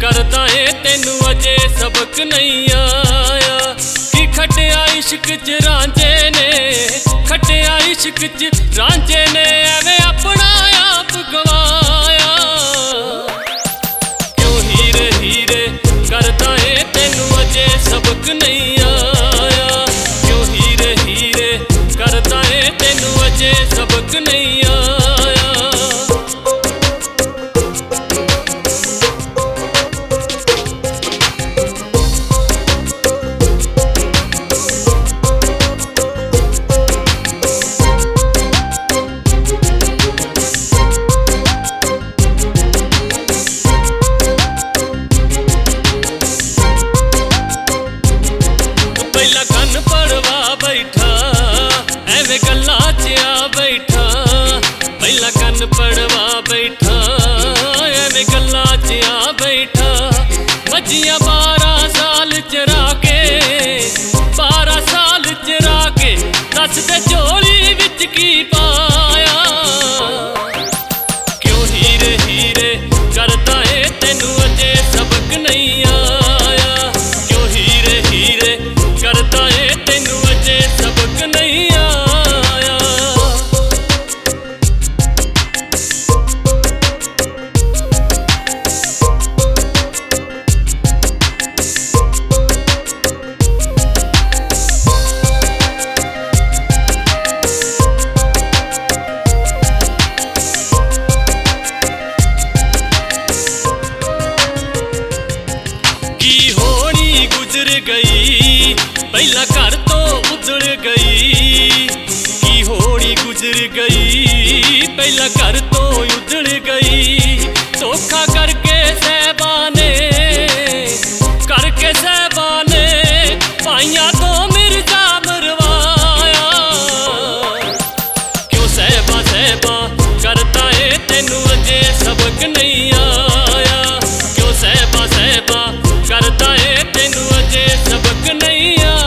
करदा है तेनू अजे सबक नहीं आया कि खटिया इश्क च रांझे ने, खटिया इश्क च रांझे ने एवें अपना आप गवाया। क्यों हीरे हीरे करदा है तेनू अजे सबक नहीं आया, क्यों हीरे हीरे करदा है तेनू अजे सबक नहीं आया। पहला कन पड़वा बैठा एवें गल्लां च आ बैठा, पहला कन पड़वा बैठा एवें गल्लां च आ बैठा। मजियां 12 साल चरा के, 12 साल चरा के दस दे झोली विच की पाया। क्यों हीरे हीरे करदा है तेनू अजे सबक नहीं आया, क्यों हीरे हीरे करदा है तेनू अजे सबक नहीं आया। की होनी गुजर गई पहला घर तो उजड़ गई, की होनी गुजर गई पहला घर तो उजड़ गई। धोखा करके साहबा ने, करके साहबा ने भाइयां तो मिर्जा मरवाया। क्यों साहबा साहबा करदा है तेनू अजे सबक नहीं आया, क्यों साहबा साहबा करदा है तेनू अजे सबक नहीं आया।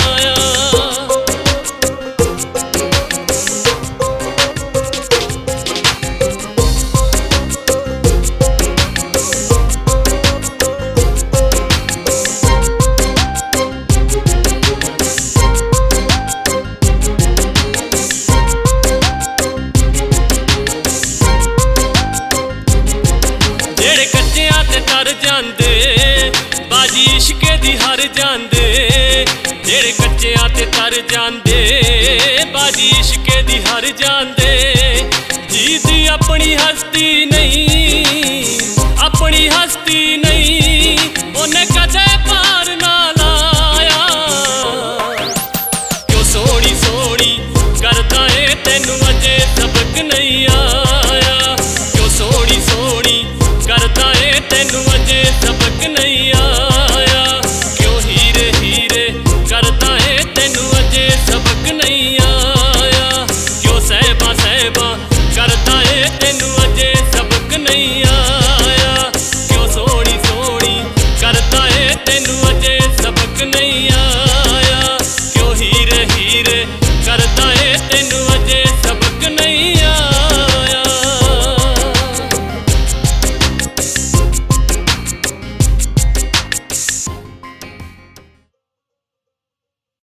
जेड़े कच्चियां ते तर जांदे बाजी इश्के दी हार जांदे, जेड़े कच्चियां ते तर जांदे बाजी इश्के दी हार जांदे। जी दी अपनी हस्ती नहीं, अपनी हस्ती